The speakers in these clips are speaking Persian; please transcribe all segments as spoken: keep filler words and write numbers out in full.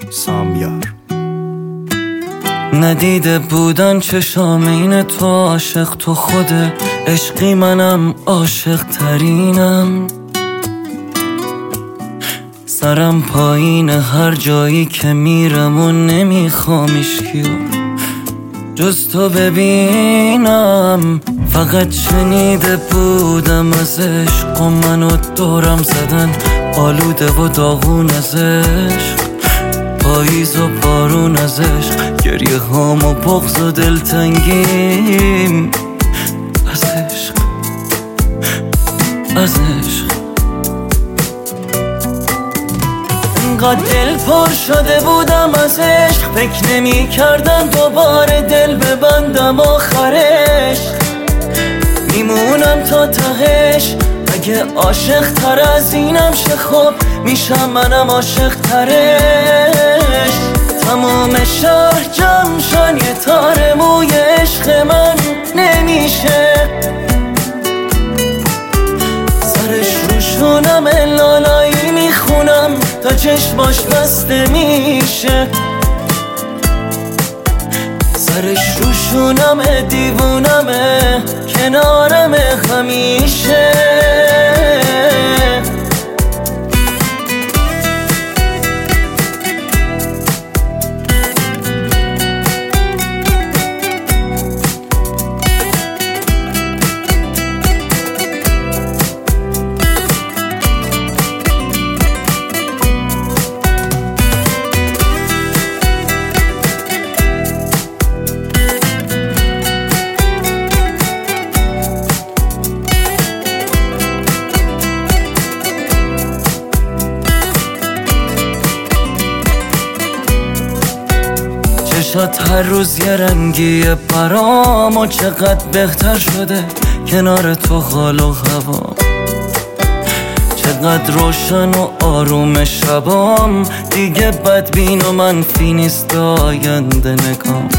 سامیار. ندیده بودن چشام این تو عاشق تو خوده، عشقی منم عاشق ترینم. سرم پایین هر جایی که میرم و نمیخوام ایشکیو جز تو ببینم. فقط شنیده بودم از عشق و منو دورم زدن، آلوده و داغون از عشق، پاییز و بارون از عشق، گریه هام و بغض و دلتنگیم از عشق، از عشق. انقدر دل پر شده بودم از عشق، فکر نمی کردم دوباره دل ببندم آخرش. میمونم تا تهش، اگه عاشق تر از اینم شه خب میشم منم عاشق ترش. تمام شهر جمع شن یه تار موی عشق من نمیشه، سرش روشونم لالایی میخونم تا چشماش بسته میشه، سرش روشونم دیوونمه کنارم همیشه. چشات هر روز یه رنگیه برام و چقدر بهتر شده کنار تو حال و هوا، چقدر روشن و آروم شبام، دیگه بدبین و منفی نیست به آینده نگام.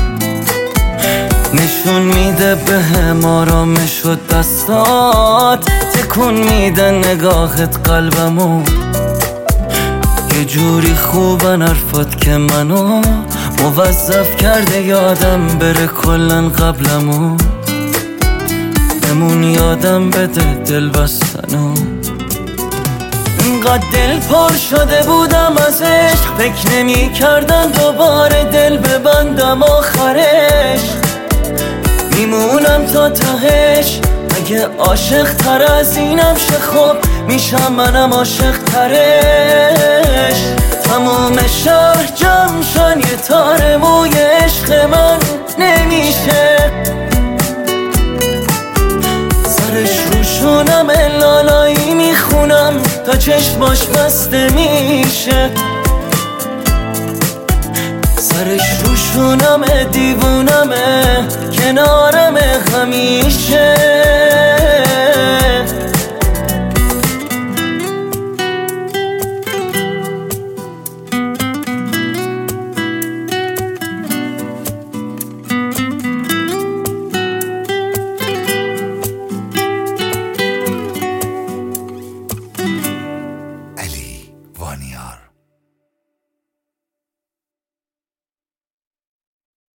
نشون میده به هم آرامش و دستات، تکون میده نگاهت قلبمو، یه جوری خوبن حرفات که منو موظف کرده یادم بره کلن قبلمو، بمون یادم بده دل بستنو. اینقدر دل پر شده بودم از عشق، فکر نمی کردم دوباره دل ببندم آخرش. میمونم تا تهش، اگه عاشق تر از اینم شه خب میشم منم عاشق ترش. تمام شهر جمع شن یه تار موی عشق من نمیشه، سرش روشونم لالایی میخونم تا چشماش بسته میشه، سرش روشونم دیوونمه کنارم همیشه.